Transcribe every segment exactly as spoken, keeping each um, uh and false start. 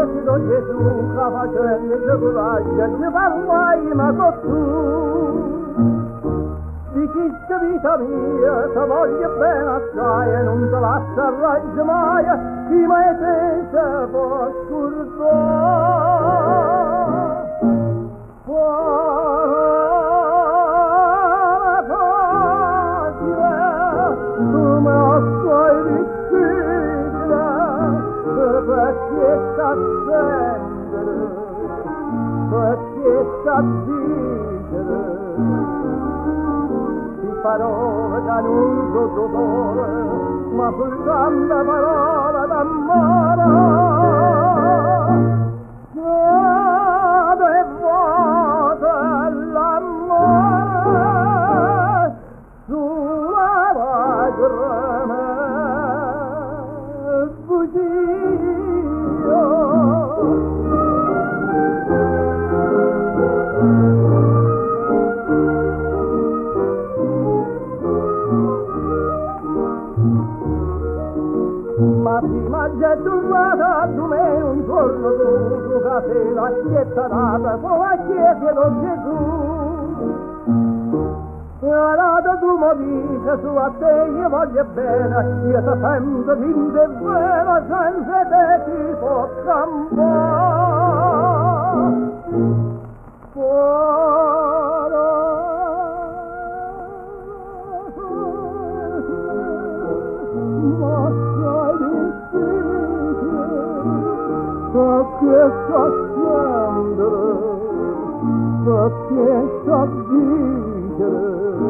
nascido Gesù che facendo il coraggio ci parlai ma con tu diciste vita mia se voglio bene assai e non te lascia arraggia mai chi mai te se può scordare perché sta scendere, perché sta zittere, di parole che non so dolore, ma soltanto parola d'amore. Dove vuota l'amore, sulla lacrime bugia. Ma prima gettata tu me un giorno tu tu che sei la chiesa data con la chiesa di Gesù e allora tu mi dici su a te io voglio bene io ti sento vinta e buona senza te ti può campare perché sa scendere, perché sa dicere,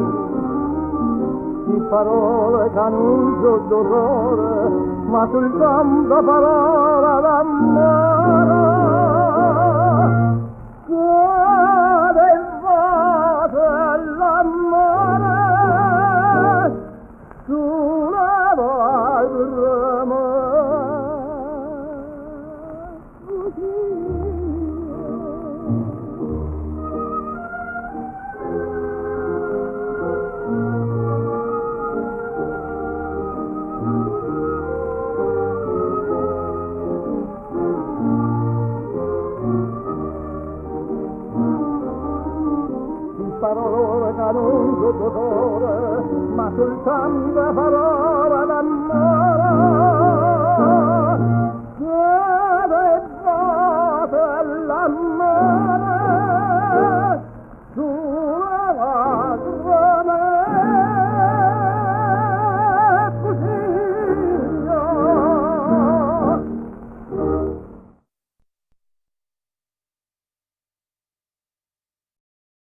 di parole che non so dolore, ma soltanto parola d'amore. Cade in voce l'amore, sulla lacrima. Parole che non so dolore, ma soltanto parola d'amore.